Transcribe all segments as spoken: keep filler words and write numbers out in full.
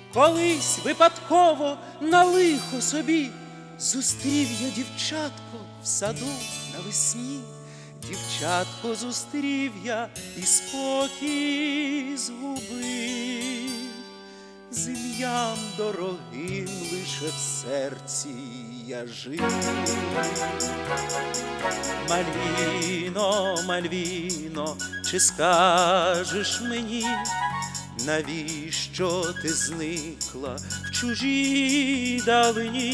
Колись випадково на лихо собі зустрів я дівчатко в саду навесні. Дівчатко зустрів я і спокій згубив. З ім'ям дорогим лише в серці я жив. Мальвіно, Мальвіно, чи скажеш мені, навіщо ти зникла в чужій далині?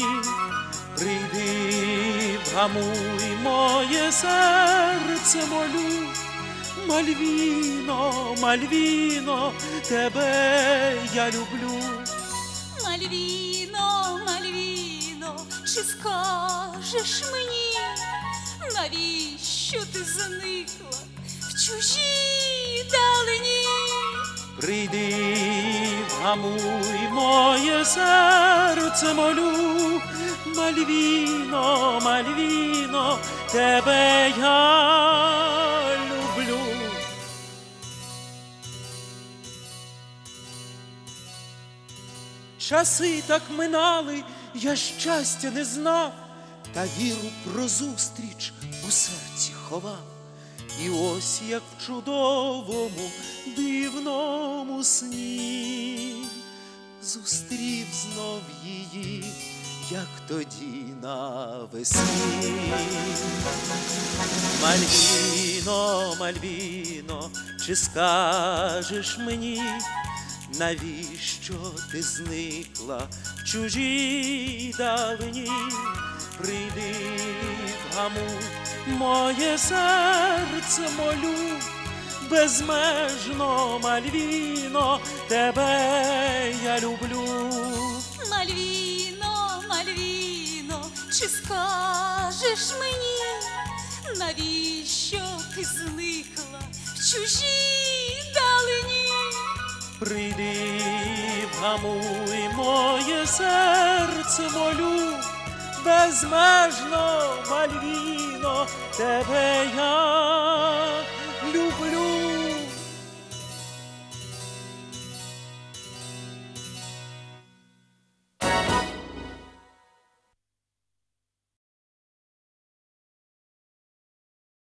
Прийди, вгамуй моє серце, молю. Мальвіно, Мальвіно, тебе я люблю. Мальвіно, Мальвіно, чи скажеш мені, навіщо ти зникла в чужій далині? Прийди, вгамуй моє серце, молю. Мальвіно, Мальвіно, тебе я люблю. Часи так минали, я щастя не знав, та віру про зустріч у серці ховав. І ось як в чудовому, дивному сні зустрів знов її, як тоді навесні. Мальвіно, Мальвіно, чи скажеш мені, навіщо ти зникла в чужій далині? Прийди, вгамуй моє серце, молю. Безмежно, Мальвіно, тебе я люблю. Мальвіно, Мальвіно, чи скажеш мені, навіщо ти зникла в чужій далині? Прийди, вгамуй моє серце, молю. Безмежно, Мальвіно, тебе я